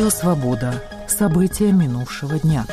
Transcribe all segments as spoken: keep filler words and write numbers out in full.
Радио «Свобода». События минувшего дня.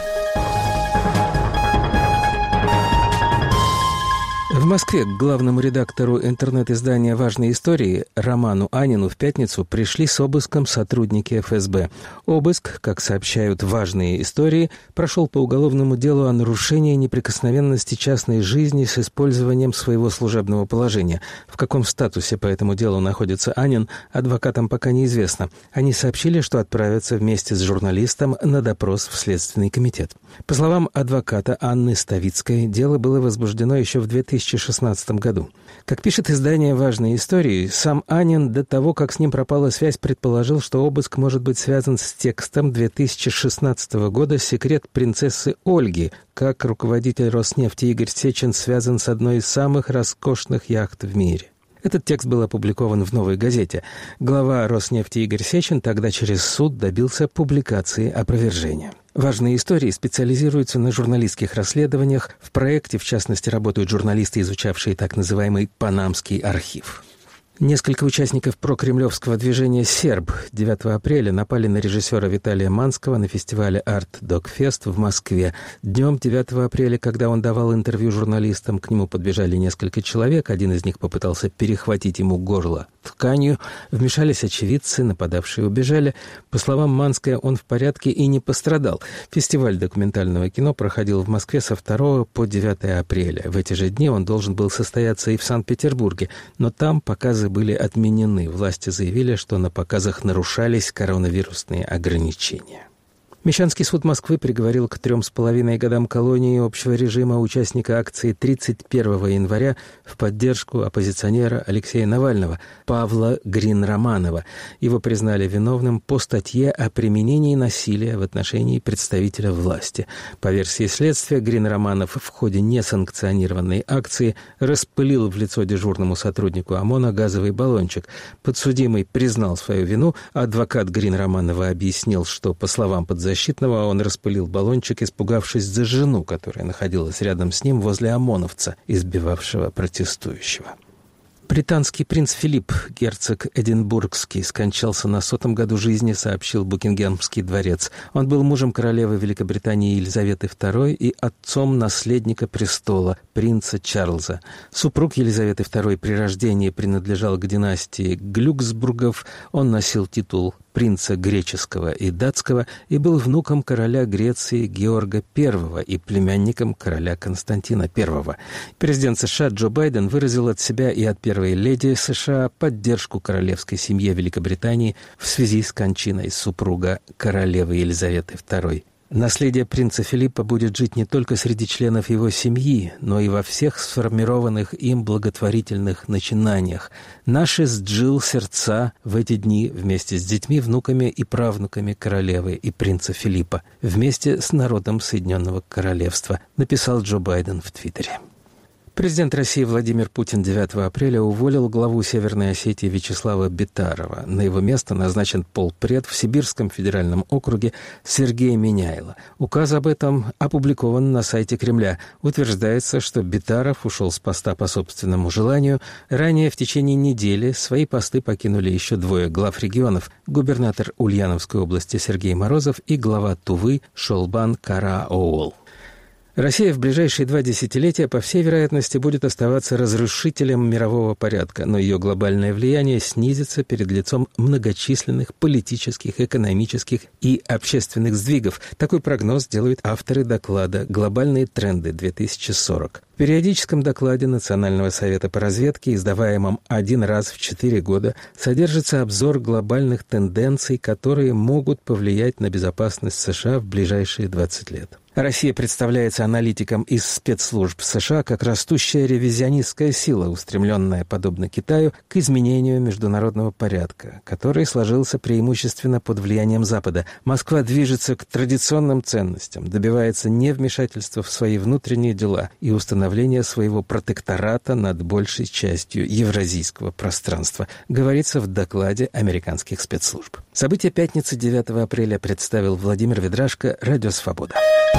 В Москве к главному редактору интернет-издания «Важные истории» Роману Анину в пятницу пришли с обыском сотрудники эф эс бэ. Обыск, как сообщают «Важные истории», прошел по уголовному делу о нарушении неприкосновенности частной жизни с использованием своего служебного положения. В каком статусе по этому делу находится Анин, адвокатам пока неизвестно. Они сообщили, что отправятся вместе с журналистом на допрос в Следственный комитет. По словам адвоката Анны Ставицкой, дело было возбуждено еще в две тысячи шестнадцатом году. Как пишет издание «Важные истории», сам Анин до того, как с ним пропала связь, предположил, что обыск может быть связан с текстом две тысячи шестнадцатого года «Секрет принцессы Ольги», как руководитель Роснефти Игорь Сечин связан с одной из самых роскошных яхт в мире. Этот текст был опубликован в «Новой газете». Глава Роснефти Игорь Сечин тогда через суд добился публикации опровержения. «Важные истории» специализируются на журналистских расследованиях. В проекте, в частности, работают журналисты, изучавшие так называемый «Панамский архив». Несколько участников прокремлевского движения «Серб» девятого апреля напали на режиссера Виталия Манского на фестивале «Арт Док Фест» в Москве. Днем девятого апреля, когда он давал интервью журналистам, к нему подбежали несколько человек. Один из них попытался перехватить ему горло тканью. Вмешались очевидцы, нападавшие убежали. По словам Манского, он в порядке и не пострадал. Фестиваль документального кино проходил в Москве со второго по девятое апреля. В эти же дни он должен был состояться и в Санкт-Петербурге, но там показы были отменены. Власти заявили, что на показах нарушались коронавирусные ограничения. Мещанский суд Москвы приговорил к трем с половиной годам колонии общего режима участника акции тридцать первого января в поддержку оппозиционера Алексея Навального Павла Грин-Романова. Его признали виновным по статье о применении насилия в отношении представителя власти. По версии следствия, Грин-Романов в ходе несанкционированной акции распылил в лицо дежурному сотруднику ОМОНа газовый баллончик. Подсудимый признал свою вину, а адвокат Грин-Романова объяснил, что, по словам подзащитного, Защитного он распылил баллончик, испугавшись за жену, которая находилась рядом с ним возле ОМОНовца, избивавшего протестующего. Британский принц Филипп, герцог Эдинбургский, скончался на сотом году жизни, сообщил Букингемский дворец. Он был мужем королевы Великобритании Елизаветы второй и отцом наследника престола, принца Чарльза. Супруг Елизаветы второй при рождении принадлежал к династии Глюксбургов. Он носил титул принца греческого и датского и был внуком короля Греции Георга Первого и племянником короля Константина Первого. Президент США Джо Байден выразил от себя и от первой леди США поддержку королевской семье Великобритании в связи с кончиной супруга королевы Елизаветы второй. Наследие принца Филиппа будет жить не только среди членов его семьи, но и во всех сформированных им благотворительных начинаниях. Наши с Джилл сердца в эти дни вместе с детьми, внуками и правнуками королевы и принца Филиппа, вместе с народом Соединенного Королевства, написал Джо Байден в Твиттере. Президент России Владимир Путин девятого апреля уволил главу Северной Осетии Вячеслава Битарова. На его место назначен полпред в Сибирском федеральном округе Сергей Миняйло. Указ об этом опубликован на сайте Кремля. Утверждается, что Битаров ушел с поста по собственному желанию. Ранее в течение недели свои посты покинули еще двое глав регионов: губернатор Ульяновской области Сергей Морозов и глава Тувы Шолбан Караоол. Россия в ближайшие два десятилетия, по всей вероятности, будет оставаться разрушителем мирового порядка, но ее глобальное влияние снизится перед лицом многочисленных политических, экономических и общественных сдвигов. Такой прогноз делают авторы доклада «Глобальные тренды две тысячи сорок». В периодическом докладе Национального совета по разведке, издаваемом один раз в четыре года, содержится обзор глобальных тенденций, которые могут повлиять на безопасность США в ближайшие двадцать лет. Россия представляется аналитикам из спецслужб США как растущая ревизионистская сила, устремленная, подобно Китаю, к изменению международного порядка, который сложился преимущественно под влиянием Запада. Москва движется к традиционным ценностям, добивается невмешательства в свои внутренние дела и установления своего протектората над большей частью евразийского пространства, говорится в докладе американских спецслужб. События пятницы девятого апреля представил Владимир Ведрашко, Радио «Свобода».